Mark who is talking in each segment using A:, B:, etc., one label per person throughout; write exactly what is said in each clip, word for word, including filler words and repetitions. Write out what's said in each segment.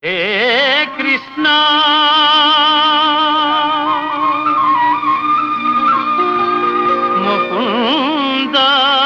A: హే కృష్ణ ముకుంద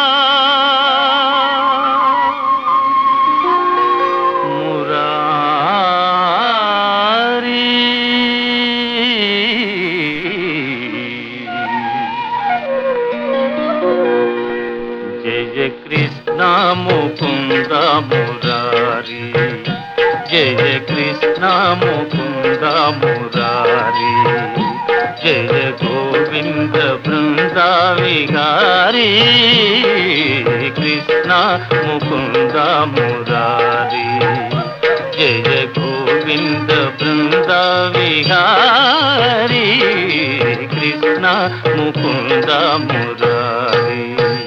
A: మురారి జయ కృష్ణ ముకుంద మురారి జయ కృష్ణ ముకుంద మురారి జయ గోవింద బృంద విహారీ కృష్ణ ముకుంద మురారి జయ గోవింద బృంద విహారీ కృష్ణ ముకుంద మురారి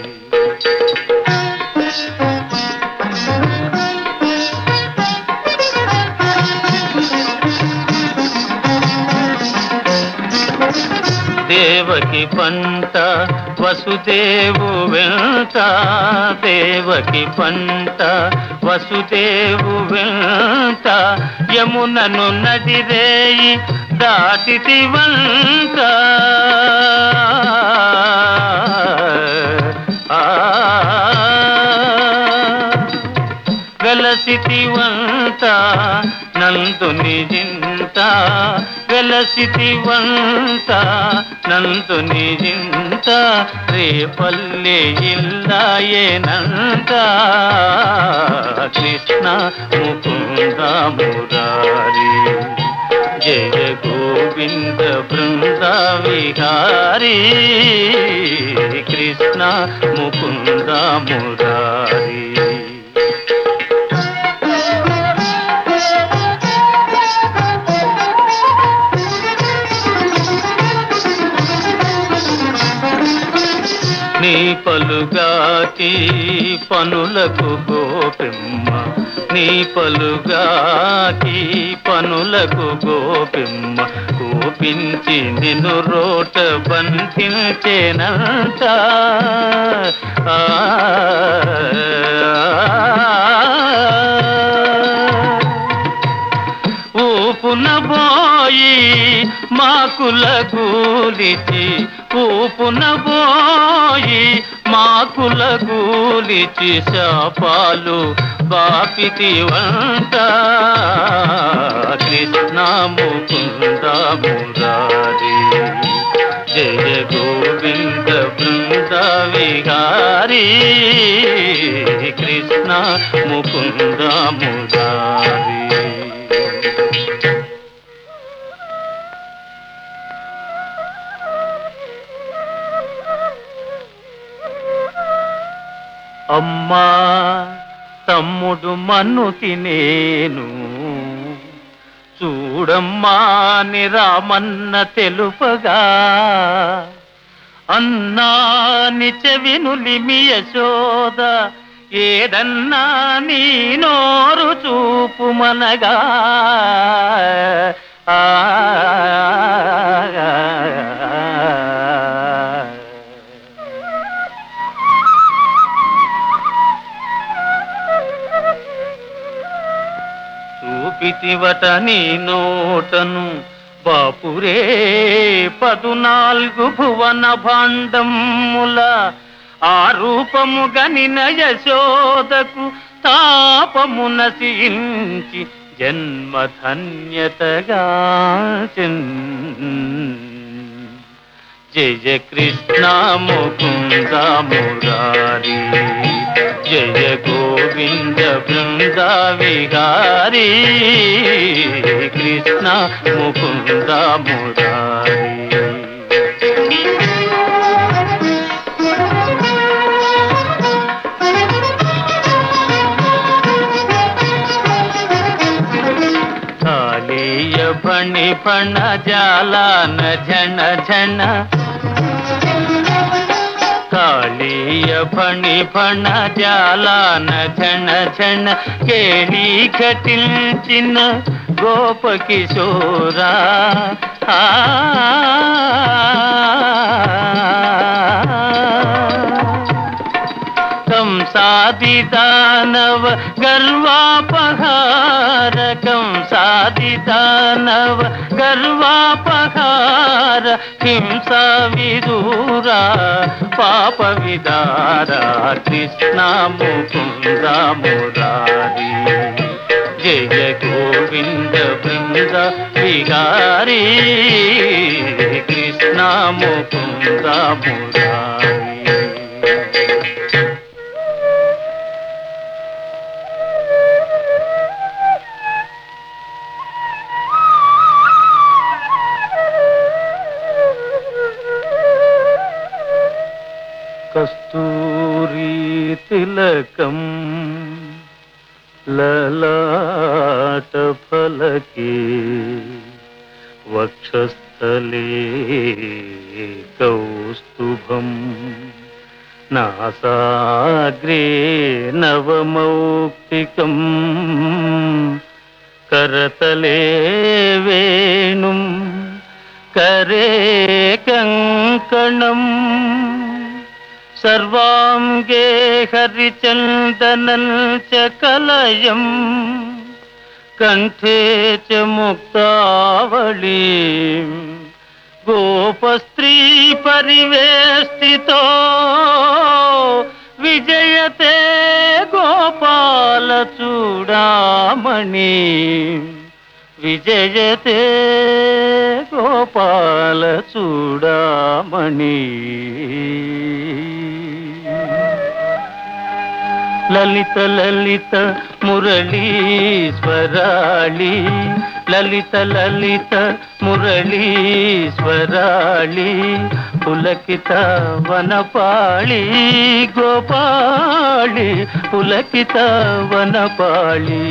A: దేవకి పంట వసుదేవు వెంట దేవకి పంట వసుదేవు వెంట యమునను నదిరేయి దాటితి వంట వెలసితి వంట నందుని జింత వెలసితి వంట నందుని జింత రేపల్లె ఇల్లాయేనంత కృష్ణ ముకుంద మురారి జయ గోవింద బృంద విహారీ కృష్ణ ముకుంద మురారి నీ పలుగాకి పనులకు గోపిమ్మ నీ పలుగాకి పనులకు గోపిమ్మ కోపించి నిన్ను రోట బంధించేనంట ఊపున బోయి మాకుల గూలిచి ఊపున బోయి మాకుల గూలిచి శాపాలు బాపితి వంట కృష్ణ ముకుంద మురారి జయ గోవింద బృంద విహారీ కృష్ణ ముకుంద మురారి అమ్మా తమ్ముడు మన్నుకి నేను చూడమ్మా ని రామన్న తెలుపగా అన్నా ని చెవినులిమి యశోద ఏదన్నా నీ నోరు చూపుమనగా ఆ చూపితివట నీ నోటను బాపురే పదునాలుగు భువన భాండముల ఆ రూపము గనిన యశోదకు తాపము నశించి జన్మధన్యతగా జయ కృష్ణ ముకుంద మురారి జయ గోవింద బృంద విహారీ కృష్ణ ముకుంద మురారి కాళీయ ఫణి ఫణ జాలాన ఝణ ఝణ కాళీయ ఫణి ఫణ జాలాన ఝణ ఝణ కేళీ ఘటించిన గోప కిశోరా కంస కంసాదిదానవ గర్వాపహార కంసాదిదానవ గర్వాపహార హింసా విదూరా పాప విదారా కృష్ణ ముకుంద మురారి జయ గోవింద బృంద విహారీ కృష్ణ ముకుంద మురారి. కస్తూరీ తిలకం లలాట ఫలకే వక్షస్థలే కౌస్తుభం నాసాగ్రే నవమౌక్తికం కరతలే వేణుం కరే కంకణం సర్వాంగే హరిచందనం చ కలయం కంఠే చ ముక్తావళీం గోపస్త్రీ పరివేష్టితో విజయతే గోపాల చూడామణి విజయతే గోపాల చూడామణి. లలిత లలిత మురళీశ్వరాళి లలిత లలిత మురళీశ్వరాళి పులకిత వనపాళి గోపాళి పులకిత వనపాళి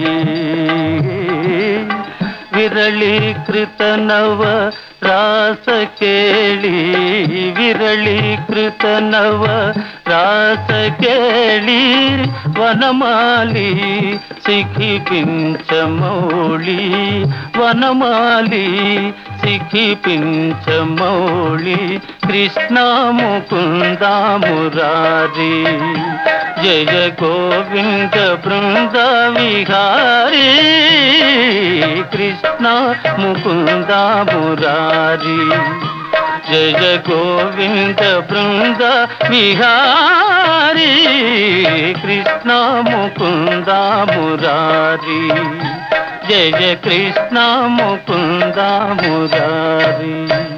A: విరళీకృత నవ రాస కేళి విరళీకృత నవ రాస కేళి వనమాలి సిఖి పించమౌళి వనమాలి సిఖి పించమౌళి కృష్ణ ముకుంద మురారి జయ గోవింద బృంద విహారీ కృష్ణ ముకుంద మురారి జయ గోవింద బృంద విహారీ కృష్ణ ముకుంద మురారి జయ కృష్ణ ముకుంద మురారి.